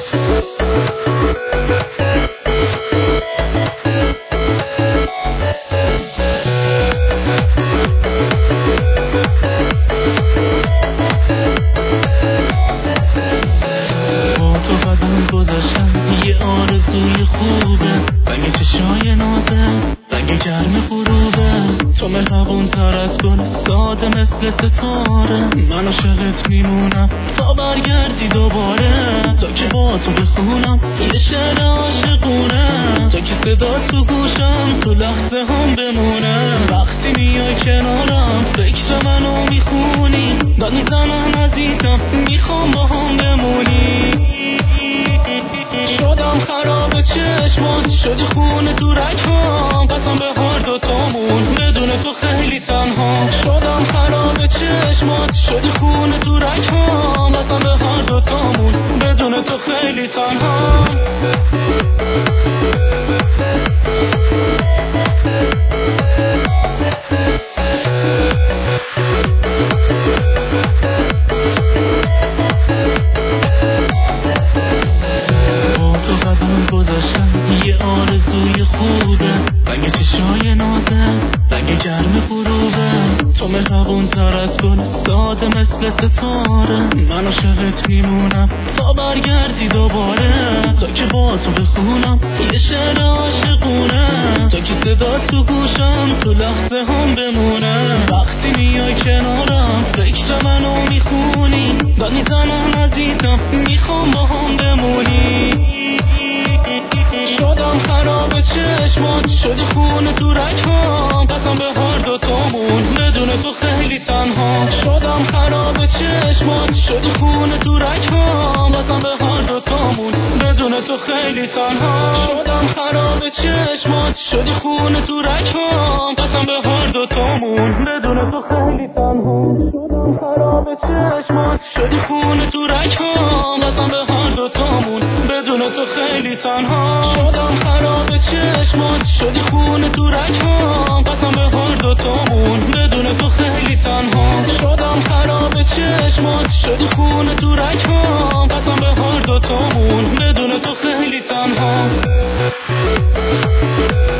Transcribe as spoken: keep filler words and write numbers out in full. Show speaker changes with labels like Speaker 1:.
Speaker 1: آرزوی خوبه، رنگ چشای نازه، رنگ گرم غروبه. تو مهربون تر از گل، ساده مثل ستاره. من عاشقت میمونم تا برگردی دوباره، تا که با تو بخونم یه شعر عاشقونه، تا که صدا تو گوشم تو لحظه هم بمونه. وقتی میای کنارم فکر منو میخونی، داد میزنم عزیزم میخوام با هم بمونی. شدم خراب چشمات، شدی خونه تو رگ‌هام، قسم به هر دوتامون بدون تو خیلی تنها. شدم خراب چشمات، شدی خونه تو رگ‌هام، قسم به هر دوتامون بدون تو خیلی تنها. یه آرزوی خوبه، رنگ چشای نازه، رنگ گرم غروبه. تو مهربون تر از گل، ساده مثل ستاره. من عاشقت میمونم تا برگردی دوباره، تا که با تو بخونم یه شعر عاشقونه، تا که صدا تو گوشم تو لحظه هم بمونه. وقتی میای کنارم فکر منو میخونی، داد میزنم عزیزم میخوام با هم بمونی. شدم خراب چشمات، شدی خونه تو رگ‌هام، قسم به هر دوتامون بدون تو خیلی تنها. شدم خراب چشمات، شدی خونه تو رگ‌هام، قسم به هر دوتامون بدون تو خیلی تنها. شدم خراب چشمات، شدی خونه تو رگ‌هام، قسم به هر دوتامون بدون تو خیلی تنها. شدم خراب چشمات، شدی خونه تو رگ‌هام، قسم به هر دوتامون بدون تو خیلی تنها. شدم خراب چشمات، شدی خونه تو رگ‌هام، قسم به هر دوتامون بدون تو خیلی تنها. شدم خراب چشمات، شدی خونه تو رگ‌هام، قسم به هر دوتامون بدون تو خیلی تنها.